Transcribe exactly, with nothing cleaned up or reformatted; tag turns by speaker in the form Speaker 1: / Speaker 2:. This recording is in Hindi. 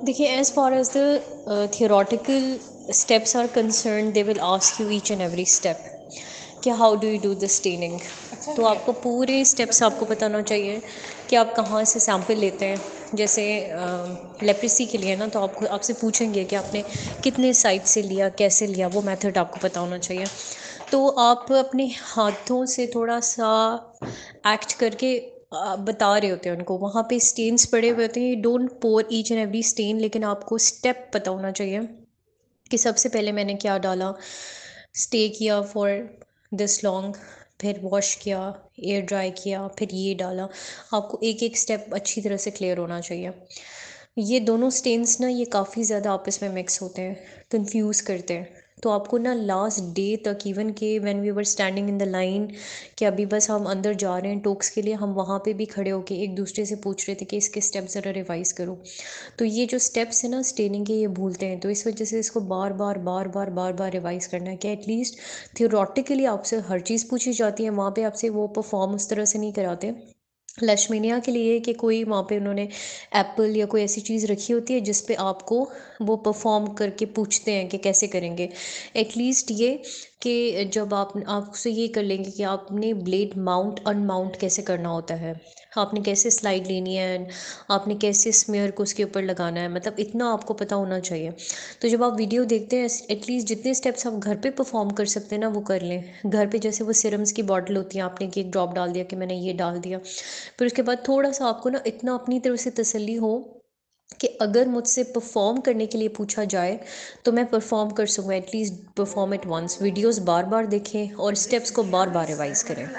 Speaker 1: देखिए, as far as the theoretical steps are concern, they will ask you each and every step कि how do you do the staining. तो आपको पूरे स्टेप्स आपको बताना चाहिए कि आप कहाँ से सैंपल लेते हैं। जैसे लेप्रेसी के लिए ना, तो आपको आपसे पूछेंगे कि आपने कितने साइट से लिया, कैसे लिया, वो मेथड आपको पता होना चाहिए। तो आप अपने हाथों से थोड़ा सा एक्ट करके आ, बता रहे होते हैं उनको, वहाँ पे स्टेन्स पड़े हुए होते हैं। You don't pour each and every stain, लेकिन आपको स्टेप पता होना चाहिए कि सबसे पहले मैंने क्या डाला, स्टे किया फॉर दिस लॉन्ग, फिर वॉश किया, एयर ड्राई किया, फिर ये डाला। आपको एक एक स्टेप अच्छी तरह से क्लियर होना चाहिए। ये दोनों स्टेन्स ना, ये काफ़ी ज़्यादा आपस में मिक्स होते हैं, कंफ्यूज करते हैं। तो आपको ना लास्ट डे तक, इवन के when we were standing in the line, कि अभी बस हम अंदर जा रहे हैं टोक्स के लिए, हम वहाँ पे भी खड़े होके एक दूसरे से पूछ रहे थे कि इसके स्टेप ज़रा रिवाइज़ करो। तो ये जो स्टेप्स है ना स्टेनिंग के, ये भूलते हैं, तो इस वजह से इसको बार बार बार बार बार बार रिवाइज़ करना है कि एटलीस्ट थियोरेटिकली आपसे हर चीज़ पूछी जाती है, वहाँ पे आपसे वो परफॉर्म उस तरह से नहीं कराते। लैशमेनिया के लिए कि कोई वहाँ पे उन्होंने एप्पल या कोई ऐसी चीज़ रखी होती है जिस पे आपको वो परफॉर्म करके पूछते हैं कि कैसे करेंगे। एटलीस्ट ये कि जब आप आपसे ये कर लेंगे कि आपने ब्लेड माउंट अनमाउंट कैसे करना होता है, आपने कैसे स्लाइड लेनी है, एंड आपने कैसे स्मेयर को उसके ऊपर लगाना है, मतलब इतना आपको पता होना चाहिए। तो जब आप वीडियो देखते हैं, एटलीस्ट जितने स्टेप्स आप घर पे परफॉर्म कर सकते हैं ना, वो कर लें घर पे। जैसे वो सिरम्स की बॉटल होती है, आपने कि एक ड्रॉप डाल दिया कि मैंने ये डाल दिया। फिर उसके बाद थोड़ा सा आपको ना इतना अपनी तरफ से तसल्ली हो कि अगर मुझसे परफॉर्म करने के लिए पूछा जाए तो मैं परफॉर्म कर सकूँ। At least perform at once, videos बार बार देखें और स्टेप्स को बार बार रिवाइज करें।